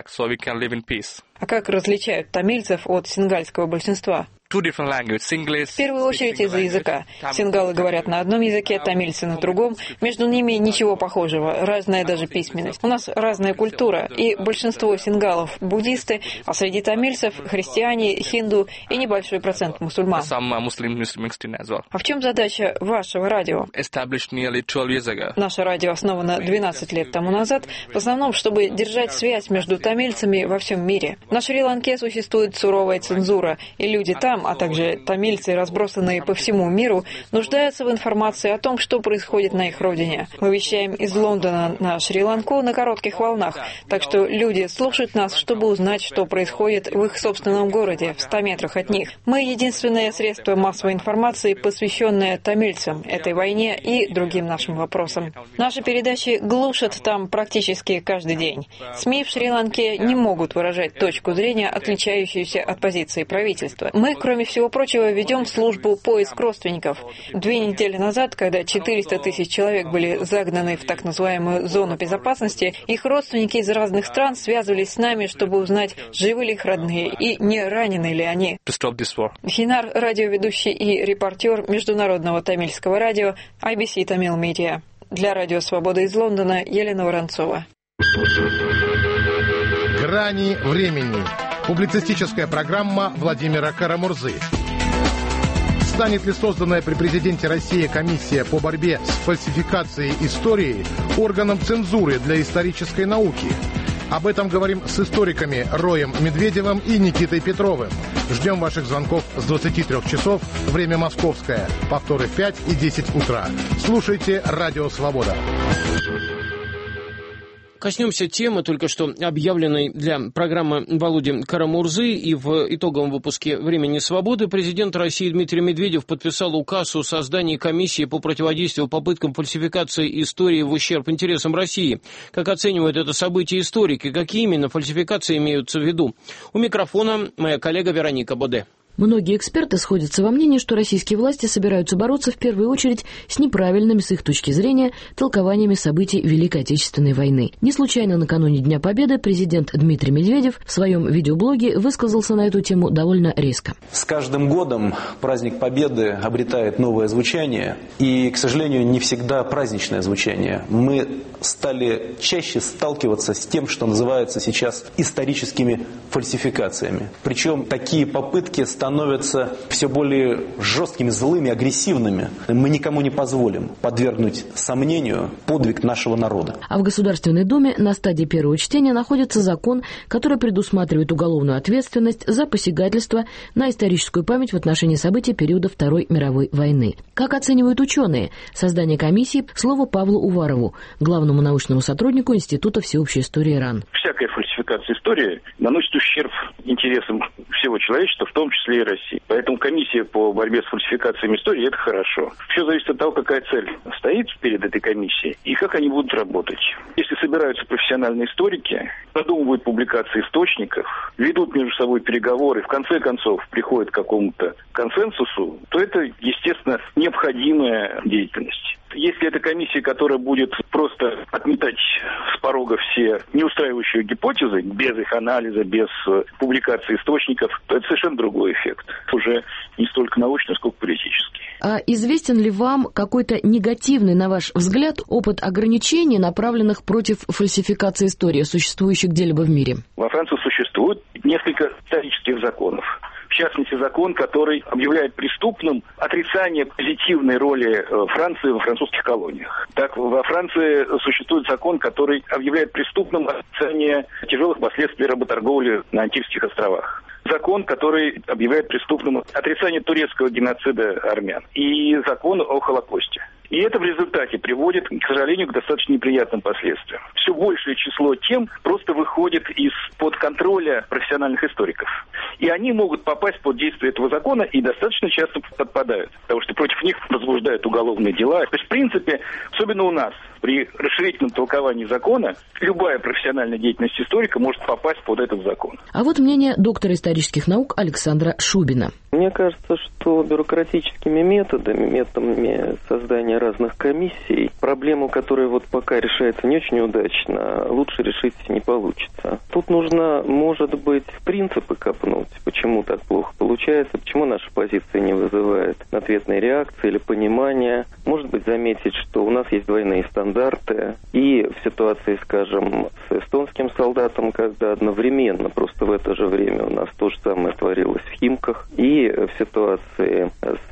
А как различают тамильцев от сингальского большинства? В первую очередь из-за языка. Сингалы говорят на одном языке, тамильцы на другом. Между ними ничего похожего, разная даже письменность. У нас разная культура, и большинство сингалов – буддисты, а среди тамильцев – христиане, хинду и небольшой процент мусульман. А в чем задача вашего радио? Наше радио основано 12 лет тому назад, в основном, чтобы держать связь между тамильцами во всем мире. На Шри-Ланке существует суровая цензура, и люди там, а также тамильцы, разбросанные по всему миру, нуждаются в информации о том, что происходит на их родине. Мы вещаем из Лондона на Шри-Ланку на коротких волнах, так что люди слушают нас, чтобы узнать, что происходит в их собственном городе, в 100 метрах от них. Мы единственное средство массовой информации, посвященное тамильцам, этой войне и другим нашим вопросам. Наши передачи глушат там практически каждый день. СМИ в Шри-Ланке не могут выражать точку зрения, отличающуюся от позиции правительства. Мы, кроме всего прочего, ведем службу поиск родственников. 2 недели назад, когда 400 тысяч человек были загнаны в так называемую зону безопасности, их родственники из разных стран связывались с нами, чтобы узнать, живы ли их родные и не ранены ли они. Хинар, радиоведущий и репортер международного тамильского радио IBC Tamil Media. Для Радио Свобода из Лондона Елена Воронцова. «Грани времени». Публицистическая программа Владимира Карамурзы. Станет ли созданная при президенте России комиссия по борьбе с фальсификацией истории органом цензуры для исторической науки? Об этом говорим с историками Роем Медведевым и Никитой Петровым. Ждем ваших звонков с 23 часов, время московское. Повторы в 5 и 10 утра. Слушайте «Радио Свобода». Коснемся темы, только что объявленной для программы Володи Карамурзы, и в итоговом выпуске «Времени свободы» президент России Дмитрий Медведев подписал указ о создании комиссии по противодействию попыткам фальсификации истории в ущерб интересам России. Как оценивают это событие историки, какие именно фальсификации имеются в виду? У микрофона моя коллега Вероника Боде. Многие эксперты сходятся во мнении, что российские власти собираются бороться в первую очередь с неправильными, с их точки зрения, толкованиями событий Великой Отечественной войны. Не случайно накануне Дня Победы президент Дмитрий Медведев в своем видеоблоге высказался на эту тему довольно резко. С каждым годом праздник Победы обретает новое звучание, и, к сожалению, не всегда праздничное звучание. Мы стали чаще сталкиваться с тем, что называется сейчас историческими фальсификациями. Причем такие попытки становятся все более жесткими, злыми, агрессивными. Мы никому не позволим подвергнуть сомнению подвиг нашего народа. А в Государственной Думе на стадии первого чтения находится закон, который предусматривает уголовную ответственность за посягательство на историческую память в отношении событий периода Второй мировой войны. Как оценивают ученые создание комиссии, слово Павлу Уварову, главному научному сотруднику Института всеобщей истории РАН. Всякая фальсификация истории наносит ущерб интересам всего человечества, в том числе и России. Поэтому комиссия по борьбе с фальсификациями истории – это хорошо. Все зависит от того, какая цель стоит перед этой комиссией и как они будут работать. Если собираются профессиональные историки, продумывают публикации источников, ведут между собой переговоры, в конце концов приходят к какому-то консенсусу, то это, естественно, необходимая деятельность. Если это комиссия, которая будет просто отметать с порога все неустраивающие гипотезы, без их анализа, без публикации источников, то это совершенно другой эффект. Уже не столько научный, сколько политический. А известен ли вам какой-то негативный, на ваш взгляд, опыт ограничений, направленных против фальсификации истории, существующих где-либо в мире? Во Франции существует несколько исторических законов. В частности, закон, который объявляет преступным отрицание позитивной роли Франции во французских колониях. Так, во Франции существует закон, который объявляет преступным отрицание тяжелых последствий работорговли на Антильских островах. Закон, который объявляет преступным отрицание турецкого геноцида армян. И закон о Холокосте. И это в результате приводит, к сожалению, к достаточно неприятным последствиям. Все большее число тем просто выходит из-под контроля профессиональных историков. И они могут попасть под действие этого закона и достаточно часто подпадают. Потому что против них возбуждают уголовные дела. То есть, в принципе, особенно у нас, при расширительном толковании закона, любая профессиональная деятельность историка может попасть под этот закон. А вот мнение доктора исторических наук Александра Шубина. Мне кажется, что бюрократическими методами создания разных комиссий, проблему, которая вот пока решается не очень удачно, лучше решить не получится. Тут нужно, может быть, принципы копнуть, почему так плохо получается, почему наша позиция не вызывает ответной реакции или понимания. Может быть, заметить, что у нас есть двойные стандарты, и в ситуации, скажем, с эстонским солдатом, когда одновременно, просто в это же время у нас то же самое творилось в Химках, и в ситуации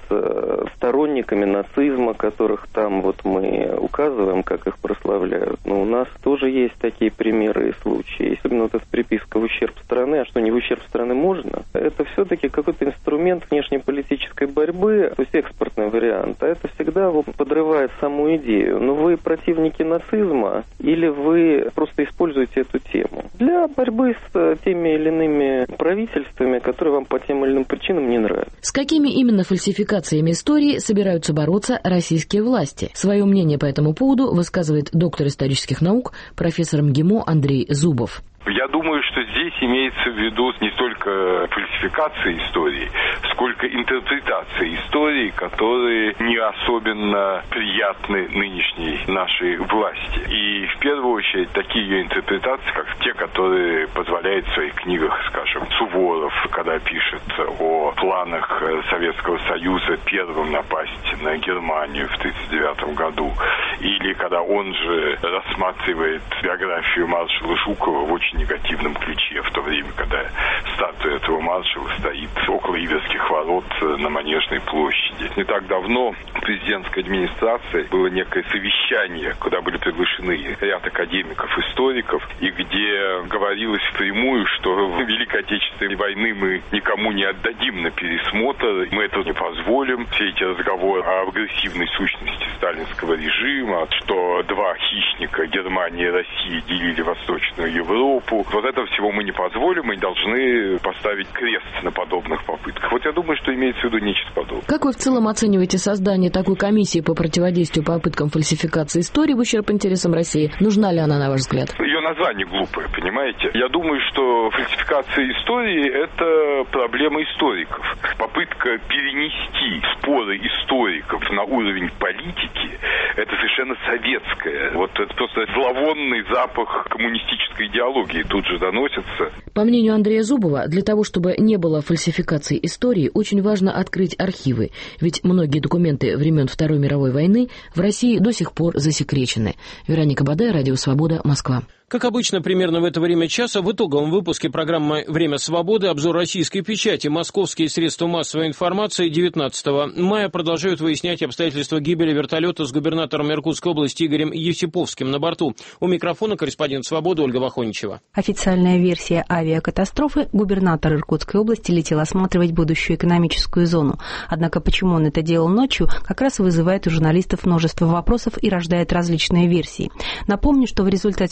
с сторонниками нацизма, которых там вот мы указываем, как их прославляют. Но у нас тоже есть такие примеры и случаи. Особенно вот эта приписка в ущерб страны. А что, не в ущерб страны можно? Это все-таки какой-то инструмент внешнеполитической борьбы, то есть экспортный вариант. А это всегда подрывает саму идею. Но вы противники нацизма или вы просто используете эту тему для борьбы с теми или иными правительствами, которые вам по тем или иным причинам не нравятся. С какими именно фальсификациями истории собираются бороться российские власти? Свое мнение по этому поводу высказывает доктор исторических наук, профессор МГИМО Андрей Зубов. Я думаю, что здесь имеется в виду не столько фальсификация истории, сколько интерпретация истории, которые не особенно приятны нынешней нашей власти. И в первую очередь такие ее интерпретации, как те, которые позволяет в своих книгах, скажем, Суворов, когда пишет о планах Советского Союза первым напасть на Германию в 1939 году, или когда он же рассматривает биографию маршала Жукова в очень негативном ключе, в то время, когда статуя этого маршала стоит около Иверских ворот на Манежной площади. Не так давно в президентской администрации было некое совещание, куда были приглашены ряд академиков-историков, и где говорилось впрямую, что Великой Отечественной войны мы никому не отдадим на пересмотр, мы этого не позволим. Все эти разговоры о агрессивной сущности сталинского режима, что два хищника, Германия и Россия, делили Восточную Европу. Вот этого всего мы не позволим, мы должны поставить крест на подобных попытках. Вот я думаю, что имеется в виду нечто подобное. Как вы в целом оцениваете создание такой комиссии по противодействию попыткам фальсификации истории в ущерб интересам России? Нужна ли она, на ваш взгляд? Ее название глупое, понимаете? Я думаю, что фальсификация истории – это проблема историков. Попытка перенести споры историков на уровень политики – это совершенно советское. Вот это просто зловонный запах коммунистической идеологии тут же доносится. По мнению Андрея Зубова, для того, чтобы не было фальсификации истории, очень важно открыть архивы, ведь многие документы времен Второй мировой войны в России до сих пор засекречены. Вероника Баде, Радио Свобода, Москва. Как обычно, примерно в это время часа в итоговом выпуске программы «Время свободы» обзор российской печати. Московские средства массовой информации 19 мая продолжают выяснять обстоятельства гибели вертолета с губернатором Иркутской области Игорем Евсиповским на борту. У микрофона корреспондент «Свободы» Ольга Вахоничева. Официальная версия авиакатастрофы – губернатор Иркутской области летел осматривать будущую экономическую зону. Однако почему он это делал ночью, как раз вызывает у журналистов множество вопросов и рождает различные версии. Напомню, что в результате крушения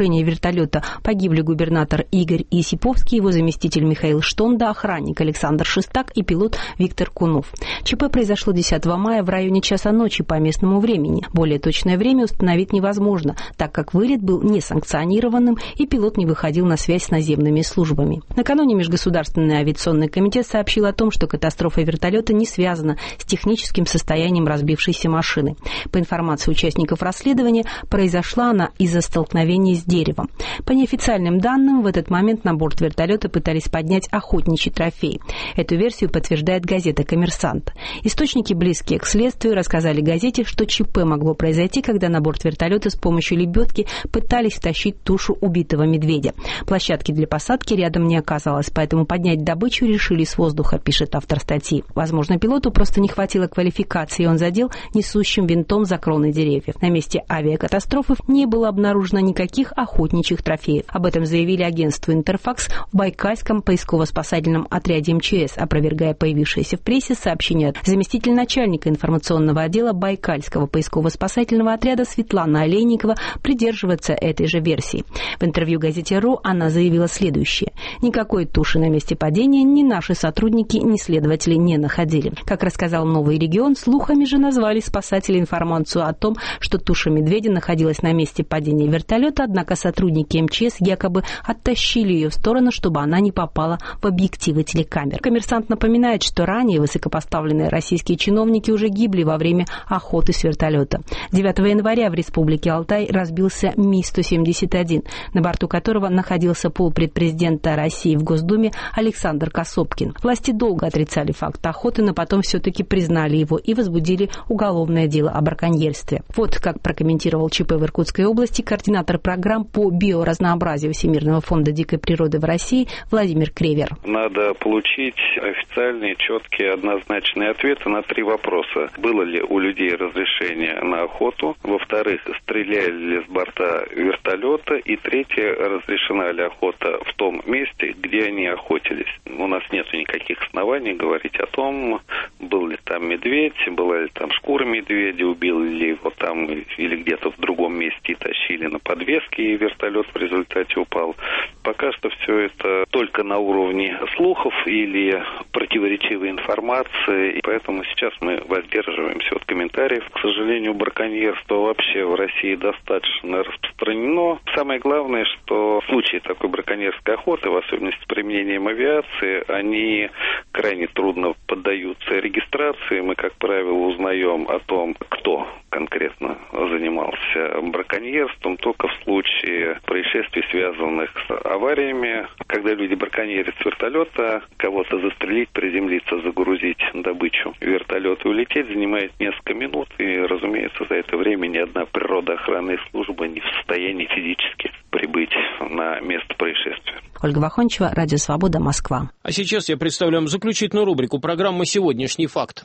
крушения вертолета погибли губернатор Игорь Исиповский, его заместитель Михаил Штонда, охранник Александр Шестак и пилот Виктор Кунов. ЧП произошло 10 мая в районе часа ночи по местному времени. Более точное время установить невозможно, так как вылет был несанкционированным и пилот не выходил на связь с наземными службами. Накануне Межгосударственный авиационный комитет сообщил о том, что катастрофа вертолета не связана с техническим состоянием разбившейся машины. По информации участников расследования, произошла она из-за столкновения с деревом. По неофициальным данным, в этот момент на борт вертолета пытались поднять охотничий трофей. Эту версию подтверждает газета «Коммерсант». Источники, близкие к следствию, рассказали газете, что ЧП могло произойти, когда на борт вертолета с помощью лебедки пытались втащить тушу убитого медведя. Площадки для посадки рядом не оказалось, поэтому поднять добычу решили с воздуха, пишет автор статьи. Возможно, пилоту просто не хватило квалификации, и он задел несущим винтом за кроны деревьев. На месте авиакатастрофы не было обнаружено никаких охотничьих трофеев. Об этом заявили агентству «Интерфакс» в Байкальском поисково-спасательном отряде МЧС, опровергая появившееся в прессе сообщение. Заместитель начальника информационного отдела Байкальского поисково-спасательного отряда Светлана Олейникова придерживается этой же версии. В интервью газете «РУ» она заявила следующее. Никакой туши на месте падения ни наши сотрудники, ни следователи не находили. Как рассказал «Новый регион», слухами же назвали спасатели информацию о том, что туша медведя находилась на месте падения вертолета, однако сотрудники МЧС якобы оттащили ее в сторону, чтобы она не попала в объективы телекамер. «Коммерсант» напоминает, что ранее высокопоставленные российские чиновники уже гибли во время охоты с вертолета. 9 января в Республике Алтай разбился Ми-171, на борту которого находился полпредпрезидента России в Госдуме Александр Косопкин. Власти долго отрицали факт охоты, но потом все-таки признали его и возбудили уголовное дело о браконьерстве. Вот как прокомментировал ЧП в Иркутской области координатор программ по биоразнообразию Всемирного фонда дикой природы в России Владимир Кревер. Надо получить официальные, четкие, однозначные ответы на 3 вопроса. Было ли у людей разрешение на охоту? Во-вторых, стреляли ли с борта вертолета? И третье, разрешена ли охота в том месте, где они охотились? У нас нет никаких оснований говорить о том, был ли там медведь, была ли там шкура медведя, убили ли его там или где-то в другом месте и тащили на подвеске, и вертолет в результате упал. Пока что все это только на уровне слухов или противоречивой информации, и поэтому сейчас мы воздерживаемся от комментариев. К сожалению, браконьерство вообще в России достаточно распространено. Самое главное, что случаи такой браконьерской охоты, в особенности с применением авиации, они крайне трудно поддаются регистрации. Мы, как правило, узнаем о том, кто конкретно занимался браконьерством, только в случае происшествий, связанных с авариями, когда люди браконьерят с вертолета, кого-то застрелить, приземлиться, загрузить добычу в вертолет и улететь занимает несколько минут, и, разумеется, за это время ни одна природоохранная служба не в состоянии физически прибыть на место происшествия. Ольга Вахончева, Радио Свобода, Москва. А сейчас я представляю вам заключительную рубрику программы «Сегодняшний факт».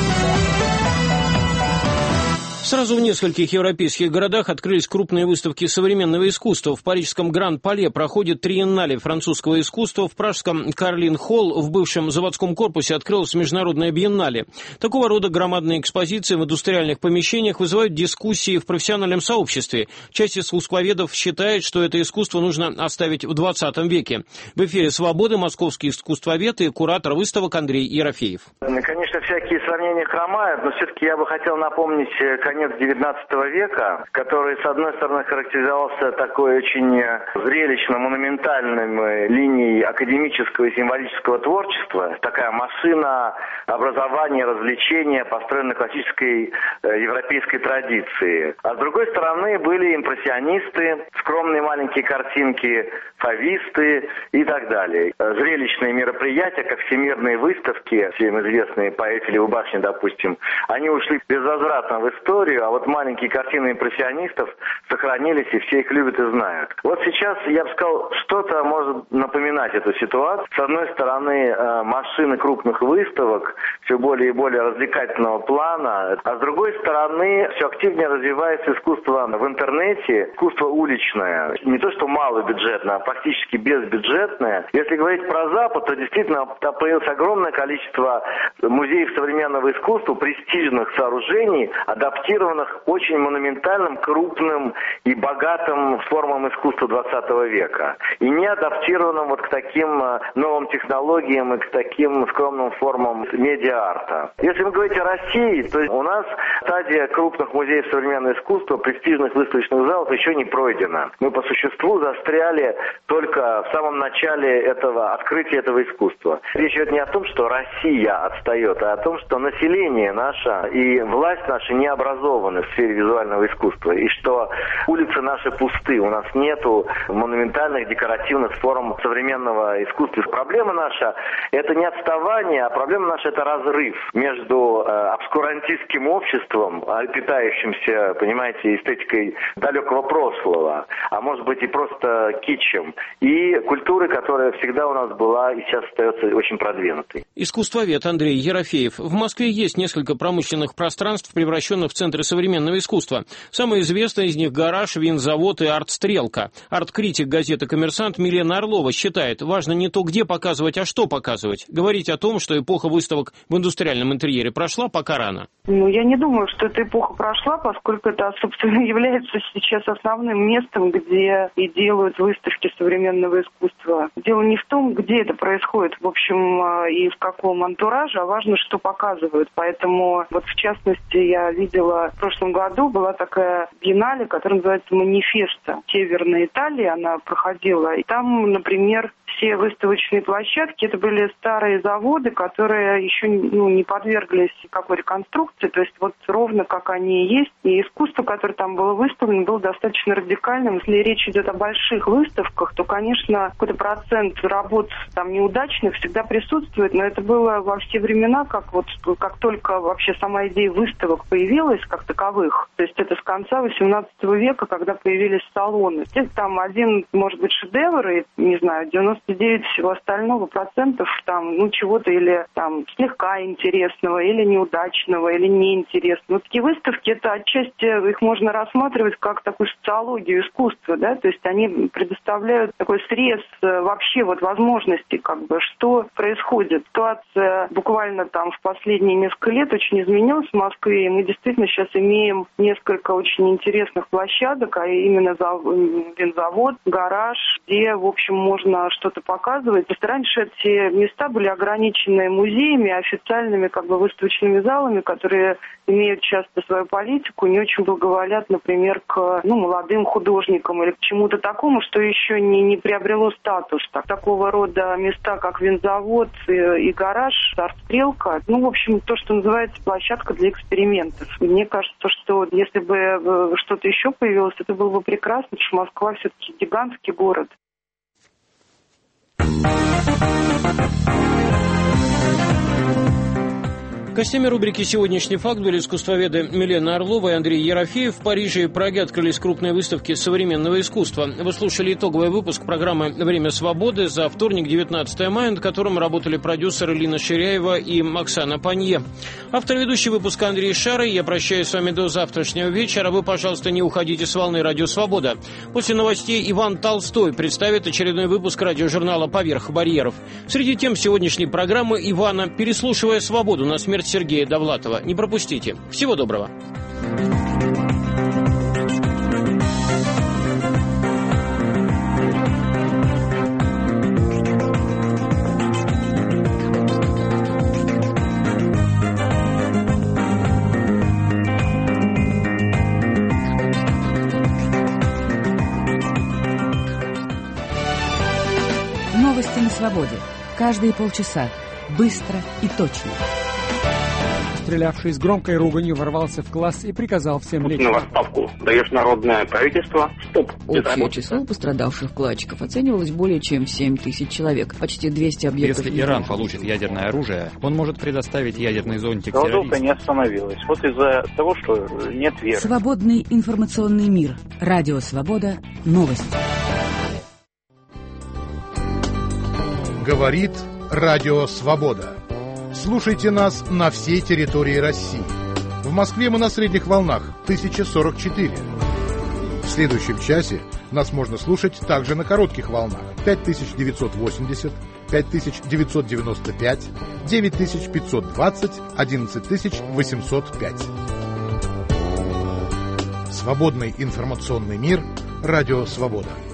Сразу в нескольких европейских городах открылись крупные выставки современного искусства. В парижском Гран-Пале проходит триеннале французского искусства, в пражском Карлин-Холл в бывшем заводском корпусе открылась международная биеннале. Такого рода громадные экспозиции в индустриальных помещениях вызывают дискуссии в профессиональном сообществе. Часть искусствоведов считает, что это искусство нужно оставить в 20 веке. В эфире «Свободы» московский искусствовед и куратор выставок Андрей Ерофеев. Конечно, всякие сравнения хромают, но все-таки я бы хотел напомнить конец 19 века, который, с одной стороны, характеризовался такой очень зрелищно-монументальной линией академического и символического творчества. Такая машина образования, развлечения, построенная на классической европейской традиции. А с другой стороны, были импрессионисты, скромные маленькие картинки, фависты и так далее. Зрелищные мероприятия, как всемирные выставки, всем известные по Эйфелевой башне, допустим, они ушли безвозвратно в историю, а вот маленькие картины импрессионистов сохранились, и все их любят и знают. Вот сейчас, я бы сказал, что-то, может нам напоминать эту ситуацию. С одной стороны, машины крупных выставок все более и более развлекательного плана, а с другой стороны, все активнее развивается искусство в интернете, искусство уличное. Не то, что малобюджетное, а практически безбюджетное. Если говорить про Запад, то действительно там появилось огромное количество музеев современного искусства, престижных сооружений, адаптированных очень монументальным, крупным и богатым формам искусства 20 века. И не адаптированным вот к таким новым технологиям и к таким скромным формам медиа-арта. Если вы говорите о России, то у нас стадия крупных музеев современного искусства, престижных выставочных залов еще не пройдена. Мы по существу застряли только в самом начале открытия этого искусства. Речь идет не о том, что Россия отстает, а о том, что население наше и власть наша не образованы в сфере визуального искусства, и что улицы наши пусты, у нас нету монументальных декоративных форм современного искусства. Проблема наша – это не отставание, а проблема наша – это разрыв между обскурантистским обществом, питающимся, понимаете, эстетикой далекого прошлого, а может быть и просто китчем, и культурой, которая всегда у нас была и сейчас остается очень продвинутой. Искусствовед Андрей Ерофеев. В Москве есть несколько промышленных пространств, превращенных в центры современного искусства. Самое известное из них — гараж, винзавод и арт-стрелка. Арт-критик газеты «Коммерсант» Милена Орлова считает, важно не то, где показывать, а что показывать. Говорить о том, что эпоха выставок в индустриальном интерьере прошла, пока рано. Я не думаю, что эта эпоха прошла, поскольку это, собственно, является сейчас основным местом, где и делают выставки современного искусства. Дело не в том, где это происходит, в общем, и в каком антураже, а важно, что показывают. Поэтому, вот в частности, я видела в прошлом году, была такая биеннале, которая называется «Манифеста». Северная Италия, она проходила. И там, например, все выставочные площадки, это были старые заводы, которые еще не подверглись никакой реконструкции, то есть вот ровно как они и есть. И искусство, которое там было выставлено, было достаточно радикальным. Если речь идет о больших выставках, то, конечно, какой-то процент работ там неудачных всегда присутствует, но это было во все времена, как только вообще сама идея выставок появилась как таковых. То есть это с конца 18 века, когда появились салоны. Там один, может быть, шедевр, и, не знаю, 99 всего остального процентов там, чего-то или там слегка интересного, или неудачного, или неинтересного. Такие выставки, это отчасти их можно рассматривать как такую социологию искусства, да, то есть они предоставляют такой срез вообще возможностей, что происходит. Ситуация буквально там в последние несколько лет очень изменилась в Москве, и мы действительно сейчас имеем несколько очень интересных площадок, а именно винзавод, гараж, где, в общем, можно что-то показывать. Потому что раньше эти места были ограничены музеями, официальными выставочными залами, которые имеют часто свою политику, не очень благоволят, например, к молодым художникам или к чему-то такому, что еще не приобрело статус. Такого рода места, как винзавод и гараж, арт-стрелка, в общем, то, что называется площадка для экспериментов. Мне кажется, что если бы что-то еще появилось, это было бы прекрасно, потому что Москва все-таки гигантский город. Гостями рубрики «Сегодняшний факт» были искусствоведы Милена Орлова и Андрей Ерофеев. В Париже и Праге открылись крупные выставки современного искусства. Вы слушали итоговый выпуск программы «Время свободы» за вторник, 19 мая, над которым работали продюсеры Лина Ширяева и Оксана Панье. Автор ведущий выпуска Андрей Шарый. Я прощаюсь с вами до завтрашнего вечера. Вы, пожалуйста, не уходите с волны «Радио Свобода». После новостей Иван Толстой представит очередной выпуск радиожурнала «Поверх барьеров». Среди тем сегодняшней программы Ивана «Переслушивая свободу» на смерть Сергея Довлатова. Не пропустите. Всего доброго. Новости на свободе. Каждые полчаса. Быстро и точно. Стрелявший с громкой руганью ворвался в класс и приказал всем лечь. На отставку даешь народное правительство. Стоп. Общее число пострадавших вкладчиков оценивалось более чем в 7 тысяч человек. Почти 200 объектов. Если Иран получит ядерное оружие, он может предоставить ядерный зонтик голодовка не остановилась. Вот из-за того, что нет веры. Свободный информационный мир. Радио Свобода. Новости. Говорит Радио Свобода. Слушайте нас на всей территории России. В Москве мы на средних волнах 1044. В следующем часе нас можно слушать также на коротких волнах 5980, 5995, 9520, 11805. Свободный информационный мир. Радио Свобода.